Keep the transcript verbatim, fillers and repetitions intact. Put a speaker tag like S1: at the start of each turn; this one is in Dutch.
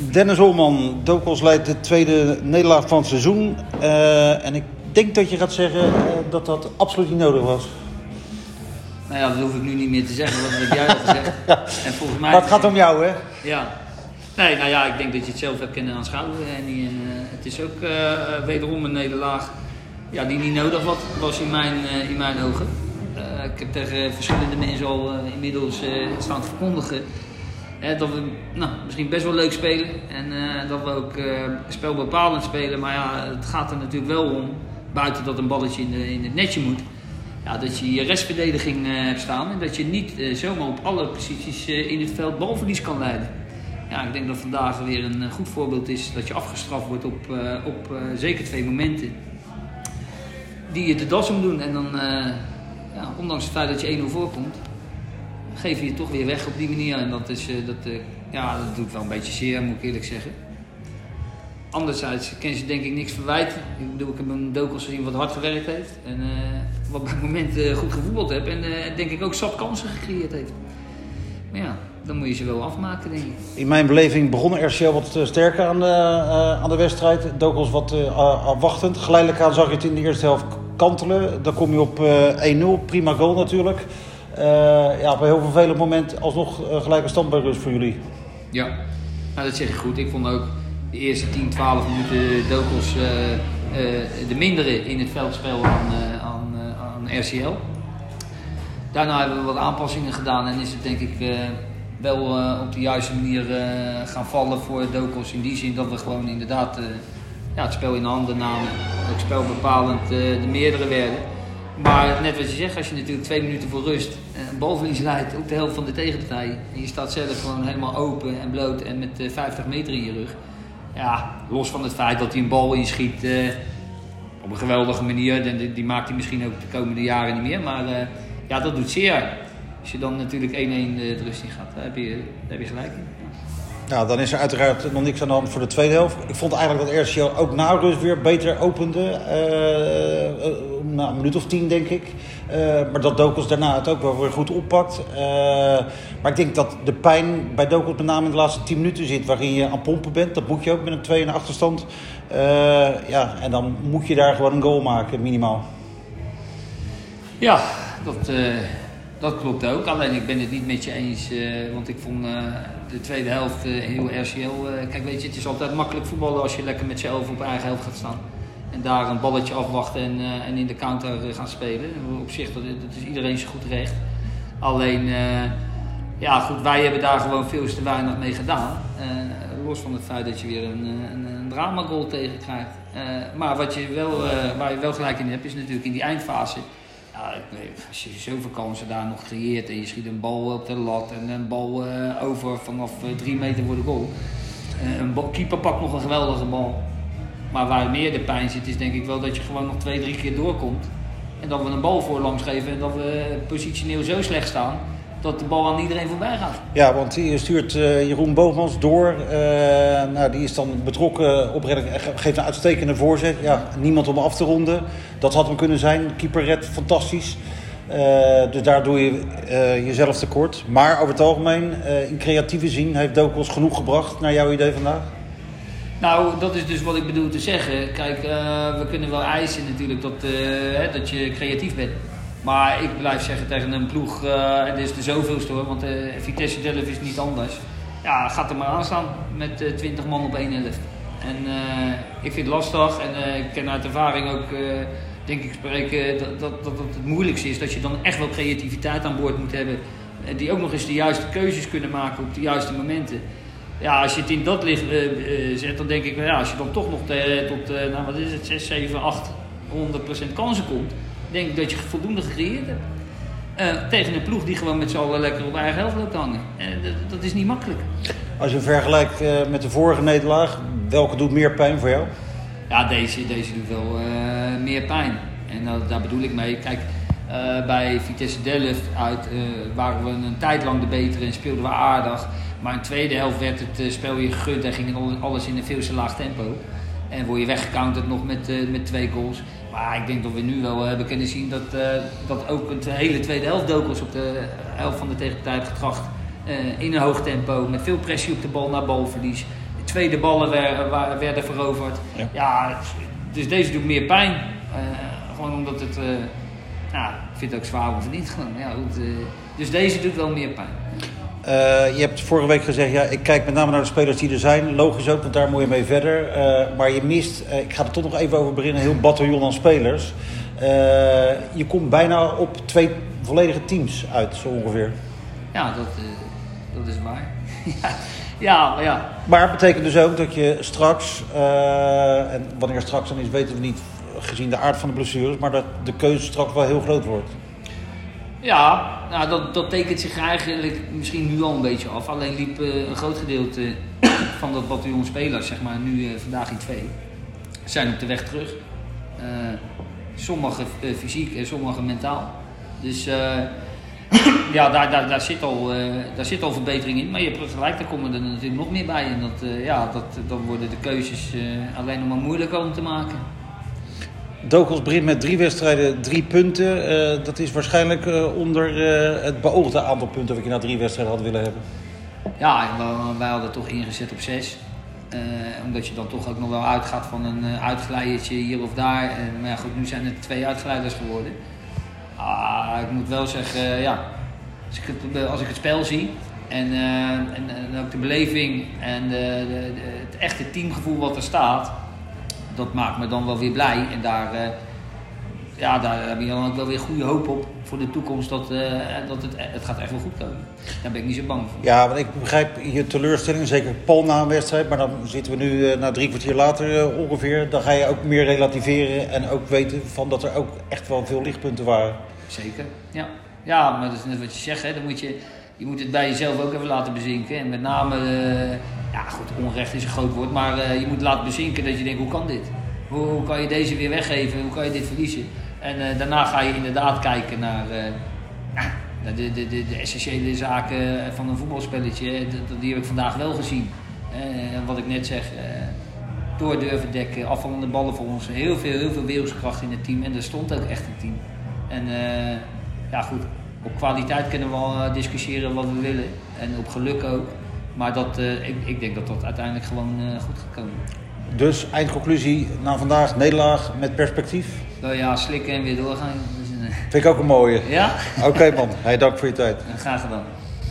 S1: Dennis Olman, Dokos leidt de tweede nederlaag van het seizoen. Uh, en ik denk dat je gaat zeggen uh, dat dat absoluut niet nodig was.
S2: Nou ja, dat hoef ik nu niet meer te zeggen, want dat heb jij al gezegd.
S1: Ja.
S2: En volgens mij...
S1: Maar het gaat om jou, hè?
S2: Ja. Nee, nou ja, ik denk dat je het zelf hebt kunnen aanschouwen. En uh, het is ook uh, wederom een nederlaag ja, die niet nodig was, was in, mijn, uh, in mijn ogen. Uh, ik heb tegen verschillende mensen al uh, inmiddels uh, staan te verkondigen. Hè, dat we nou, misschien best wel leuk spelen. En uh, dat we ook uh, spelbepalend spelen. Maar ja, het gaat er natuurlijk wel om, buiten dat een balletje in, de, in het netje moet. Ja, dat je je restverdediging uh, hebt staan. En dat je niet uh, zomaar op alle posities uh, in het veld balverlies kan leiden. Ja, ik denk dat vandaag weer een goed voorbeeld is dat je afgestraft wordt op, uh, op uh, zeker twee momenten. Die je de das om doen. En dan, uh, ja, ondanks het feit dat je één nul voorkomt, geef je je toch weer weg op die manier. En dat, is, uh, dat, uh, ja, dat doet wel een beetje zeer, moet ik eerlijk zeggen. Anderzijds kan ze denk ik niks verwijten. Ik bedoel, ik heb een Dokos gezien wat hard gewerkt heeft. En uh, wat bij momenten uh, goed gevoetbald heeft. En uh, denk ik ook zat kansen gecreëerd heeft. Maar ja, dan moet je ze wel afmaken, denk ik. In mijn beleving begon R C L wat sterker aan de, uh, aan de wedstrijd. Dokos wat uh, afwachtend. Geleidelijk aan zag je het in de eerste helft kantelen. Dan kom je op uh, één nul. Prima goal natuurlijk. Uh, ja, op een heel vervelend moment alsnog uh, gelijke stand bij rust voor jullie. Ja, nou, dat zeg je goed. Ik vond ook de eerste tien, twaalf minuten Dokos uh, uh, de mindere in het veldspel aan, uh, aan, uh, aan R C L. Daarna hebben we wat aanpassingen gedaan en is het denk ik uh, wel uh, op de juiste manier uh, gaan vallen voor Dokos. In die zin dat we gewoon inderdaad uh, ja, het spel in de handen namen. Ook spelbepalend uh, de meerdere werden. Maar net wat je zegt, als je natuurlijk twee minuten voor rust uh, een balverlies leidt op de helft van de tegenpartij. En je staat zelf gewoon helemaal open en bloot en met uh, vijftig meter in je rug. Ja, los van het feit dat hij een bal inschiet uh, op een geweldige manier. Die, die maakt hij misschien ook de komende jaren niet meer. Maar uh, ja, dat doet zeer. Als je dan natuurlijk één-één de rust in gaat, daar heb je, daar heb je gelijk in.
S1: Nou, dan is er uiteraard nog niks aan de hand voor de tweede helft. Ik vond eigenlijk dat R C L ook na rust weer beter opende. Uh, uh, na een minuut of tien, denk ik. Uh, maar dat Dokos daarna het ook wel weer goed oppakt. Uh, maar ik denk dat de pijn bij Dokos met name in de laatste tien minuten zit, waarin je aan pompen bent. Dat moet je ook met een twee in de achterstand. Uh, ja, en dan moet je daar gewoon een goal maken, minimaal.
S2: Ja, dat... Uh... Dat klopt ook, alleen ik ben het niet met je eens, uh, want ik vond uh, de tweede helft uh, heel R C L... Uh, kijk, weet je, het is altijd makkelijk voetballen als je lekker met z'n elf op eigen helft gaat staan. En daar een balletje afwachten en, uh, en in de counter uh, gaan spelen. Op zich, dat, dat is iedereen zijn goed recht. Alleen, uh, ja goed, wij hebben daar gewoon veel te weinig mee gedaan. Uh, los van het feit dat je weer een, een, een drama goal tegen krijgt. Uh, maar wat je wel, uh, waar je wel gelijk in hebt, is natuurlijk in die eindfase... Ja, als je zoveel kansen daar nog creëert en je schiet een bal op de lat en een bal uh, over vanaf uh, drie meter voor de goal. Uh, een bal, keeper pakt nog een geweldige bal. Maar waar meer de pijn zit is denk ik wel dat je gewoon nog twee, drie keer doorkomt. En dat we een bal voorlangs geven en dat we positioneel zo slecht staan dat de bal aan iedereen voorbij gaat.
S1: Ja, want je stuurt uh, Jeroen Boogmans door. Uh, nou, die is dan betrokken op redding, geeft een uitstekende voorzet. Ja, niemand om af te ronden. Dat had hem kunnen zijn. De keeper redt fantastisch. Uh, dus daar doe je uh, jezelf tekort. Maar over het algemeen, uh, in creatieve zin, heeft Dokos genoeg gebracht naar jouw idee vandaag?
S2: Nou, dat is dus wat ik bedoel te zeggen. Kijk, uh, we kunnen wel eisen natuurlijk dat, uh, hè, dat je creatief bent. Maar ik blijf zeggen tegen een ploeg, uh, en dit is de zoveelste hoor, want uh, Vitesse Delft is niet anders. Ja, gaat er maar aan staan met uh, twintig man op één helft. En uh, ik vind het lastig en uh, ik ken uit ervaring ook, uh, denk ik spreken, dat, dat, dat, dat het moeilijkste is. Dat je dan echt wel creativiteit aan boord moet hebben. Uh, die ook nog eens de juiste keuzes kunnen maken op de juiste momenten. Ja, als je het in dat licht uh, uh, zet, dan denk ik, ja, als je dan toch nog te, tot, uh, nou wat is het, zes, zeven, acht, honderd procent kansen komt. Denk ik dat je voldoende gecreëerd hebt. Uh, tegen een ploeg die gewoon met z'n allen lekker op eigen helft loopt hangen. Uh, dat, dat is niet makkelijk.
S1: Als je vergelijkt uh, met de vorige nederlaag, welke doet meer pijn voor jou?
S2: Ja, deze, deze doet wel uh, meer pijn. En uh, daar bedoel ik mee. Kijk, uh, bij Vitesse Delft uit uh, waren we een tijd lang de betere en speelden we aardig. Maar in de tweede helft werd het uh, spel weer gegund en ging alles in een veel te laag tempo. En word je weggecounterd nog met, uh, met twee goals. Maar ik denk dat we nu wel uh, hebben kunnen zien dat, uh, dat ook een hele tweede helft Dokos op de helft van de tegenpartij heeft getracht. Uh, in een hoog tempo, met veel pressie op de bal naar balverlies. tweede ballen werden, werden veroverd. Ja. ja, dus deze doet meer pijn. Uh, gewoon omdat het... Uh, nou, ik vind het ook zwaar onverdiend gewoon. Ja, goed, uh, dus deze doet wel meer pijn.
S1: Uh, je hebt vorige week gezegd, ja, ik kijk met name naar de spelers die er zijn. Logisch ook, want daar moet je mee verder. Uh, maar je mist, uh, ik ga er toch nog even over beginnen, een heel bataljon aan spelers. Uh, je komt bijna op twee volledige teams uit, zo ongeveer.
S2: Ja, dat, uh, dat is waar. ja, ja.
S1: Maar het betekent dus ook dat je straks, uh, en wanneer straks dan is, weten we niet, gezien de aard van de blessures, maar dat de keuze straks wel heel groot wordt.
S2: Ja, nou, dat, dat tekent zich eigenlijk misschien nu al een beetje af. Alleen liep uh, een groot gedeelte van dat bataljon spelers, zeg maar, nu uh, vandaag in twee, zijn op de weg terug. Uh, Sommigen uh, fysiek en sommigen mentaal. Dus uh, ja, daar, daar, daar, zit al, uh, daar zit al verbetering in. Maar je hebt gelijk, daar komen er natuurlijk nog meer bij. En dat, uh, ja, dat, dan worden de keuzes uh, alleen nog maar moeilijker om te maken.
S1: Dokos begint met drie wedstrijden, drie punten. Uh, dat is waarschijnlijk uh, onder uh, het beoogde aantal punten wat je na drie wedstrijden had willen hebben.
S2: Ja, wij, wij hadden toch ingezet op zes. Uh, omdat je dan toch ook nog wel uitgaat van een uh, uitglijdertje hier of daar. Uh, maar ja, goed, nu zijn het twee uitglijders geworden. Ah, ik moet wel zeggen, uh, ja, als ik, het, als ik het spel zie en, uh, en, en ook de beleving en de, de, de, het echte teamgevoel wat er staat, dat maakt me dan wel weer blij. En daar, uh, ja, daar heb je dan ook wel weer goede hoop op voor de toekomst dat, uh, dat het, het gaat echt wel goed komen. Daar ben ik niet zo bang voor.
S1: Ja, want ik begrijp je teleurstelling, zeker Paul na een wedstrijd. Maar dan zitten we nu uh, na drie kwartier later uh, ongeveer. Dan ga je ook meer relativeren en ook weten van dat er ook echt wel veel lichtpunten waren.
S2: Zeker, ja. Ja, maar dat is net wat je zegt, hè. Dan moet je, je moet het bij jezelf ook even laten bezinken. En met name, uh, ja goed, onrecht is een groot woord, maar uh, je moet laten bezinken dat je denkt, hoe kan dit? Hoe, hoe kan je deze weer weggeven? Hoe kan je dit verliezen? En uh, daarna ga je inderdaad kijken naar, uh, naar de, de, de, de essentiële zaken van een voetbalspelletje. De, die heb ik vandaag wel gezien. Uh, wat ik net zeg, uh, door durven dekken, afvallende ballen voor ons. Heel veel, heel veel wilskracht in het team. En er stond ook echt een team. En uh, ja goed, op kwaliteit kunnen we wel uh, discussiëren wat we willen. En op geluk ook. Maar dat, uh, ik, ik denk dat dat uiteindelijk gewoon uh, goed gaat komen.
S1: Dus eindconclusie na vandaag, nederlaag met perspectief?
S2: Nou ja, slikken en weer doorgaan. Dus, uh...
S1: Vind ik ook een mooie.
S2: Ja?
S1: Oké okay, man, hey, dank voor je tijd.
S2: Graag gedaan.